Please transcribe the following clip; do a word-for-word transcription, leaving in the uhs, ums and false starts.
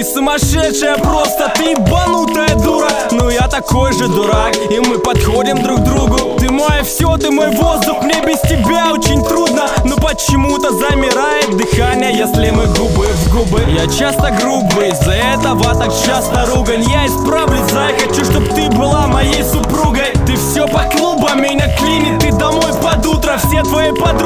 сумасшедшая просто, ты ебанутая дура. Но я такой же дурак, и мы подходим друг к другу. Ты мое все, ты мой воздух, мне без тебя очень трудно. Но почему-то замирает дыхание, если мы губы в губы. Я часто грубый, из-за этого так часто ругань. Я исправлюсь, зай, хочу, чтоб ты была моей супругой. Ты все по клубам меня клинит, ты домой под утро, все твои подруги